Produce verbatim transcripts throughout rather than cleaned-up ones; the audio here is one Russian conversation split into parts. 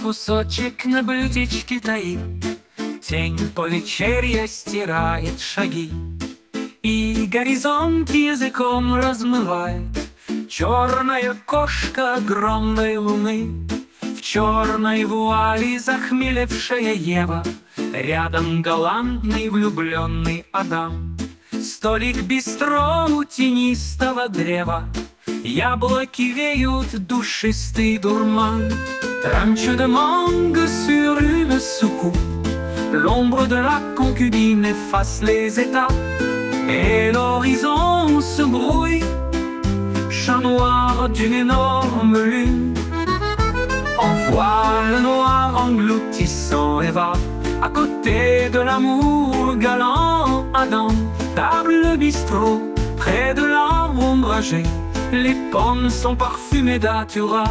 кусочек на блюдечке таит, тень повечерья стирает шаги, и горизонт языком размывает черная кошка огромной луны. В черной вуали захмелевшая Ева, рядом галантный влюбленный Адам. Столик бистро у тенистого древа, яблоки веют душистый дурман. Tranche de mangue sur une soucoupe, l'ombre de la concubine efface les étapes, et l'horizon se brouille, chat noir d'une énorme lune. En voile noir engloutissant Eva, à côté de l'amour galant Adam. Table bistrot, près de l'arbre ombragé, les pommes sont parfumées datura.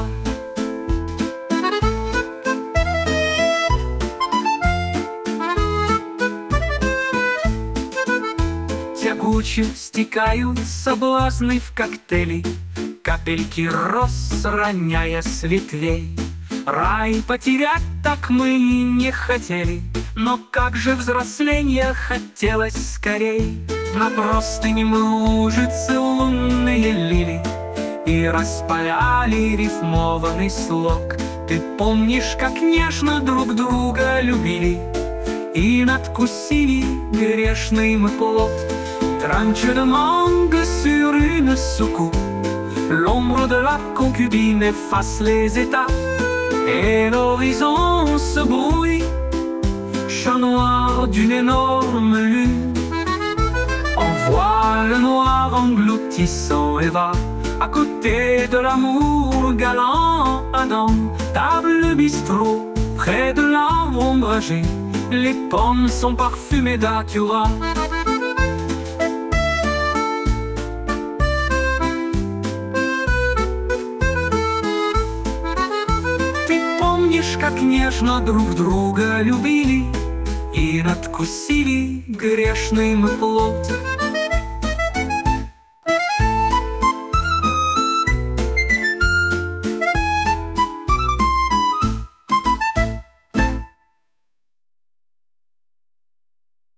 Тягуче стекают соблазны в коктейли, капельки роз роняя с ветвей. Рай потерять так мы не хотели, но как же взросление хотелось скорей. На простыне мужицы лунные лили и распаляли рифмованный слог. Ты помнишь, как нежно друг друга любили и надкусили грешный мы плод. Tranche de mangue sur une soucoupe, l'ombre de la concubine efface les étapes, et l'horizon se brouille, chat noir d'une énorme lune. En voile noir engloutissant Eva, à côté de l'amour galant Adam. Table bistrot, près de l'arbre ombragé, les pommes sont parfumées datura. Помнишь, как нежно друг друга любили и надкусили грешный мы плод.